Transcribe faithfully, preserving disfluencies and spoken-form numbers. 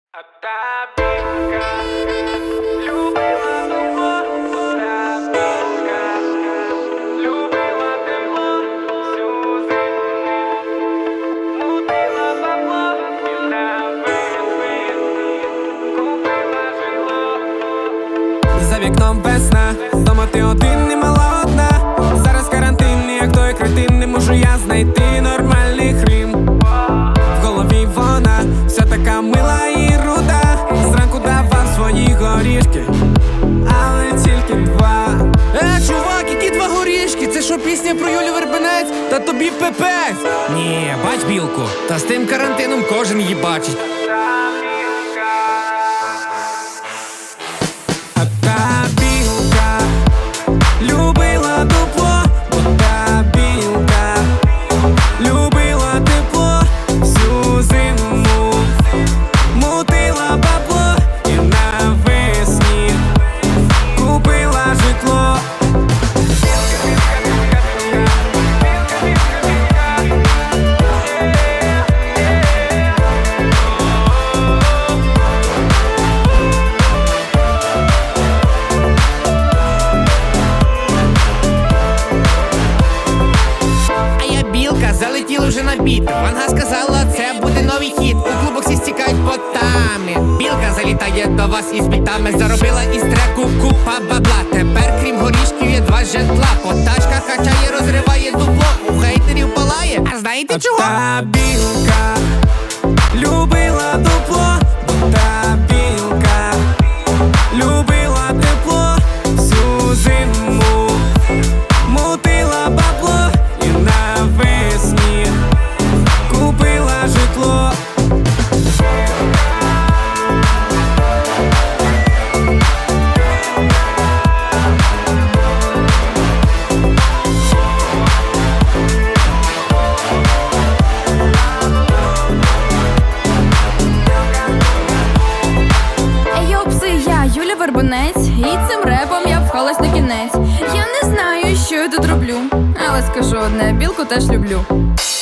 А та білка любила тепло, та білка любила тепло, всю зиму мутила бабло і на весни купила житло. За вікном весна, дома ти один і мала одна. Зараз карантин, як той кретин, не можу я знайти нормальний хрім. В голові вона вся така мила і руда. Зранку давав свої горішки, але тільки два. Е, чувак, які два горішки? Це що, пісня про Юлю Вербенець? Та тобі пепець. Ні, бач білку, та з тим карантином кожен її бачить. А та білка любила дупло, бо та білка любила тепло, всю зиму мутила бабло і навесні купила житло. А я білка, залетіла вже на біт. Ванга сказала, це буде новий хіт. У клубах всі стікають потами. Білка залітає до вас із бітами. Заробила із треку купа бабла. Тепер, крім горішків, є два житла. По тачках качає, розриває дупло. У хейтерів палає. А знаєте чого? Та білка любила дупло, бо та білка любила тепло, всю зиму мутила бабло і навесні купила житло. Ейо, пси, я Юля Вербенець, і цим репом я впхалась на кінець. Я не знаю, що я тут роблю, але скажу одне, білку теж люблю.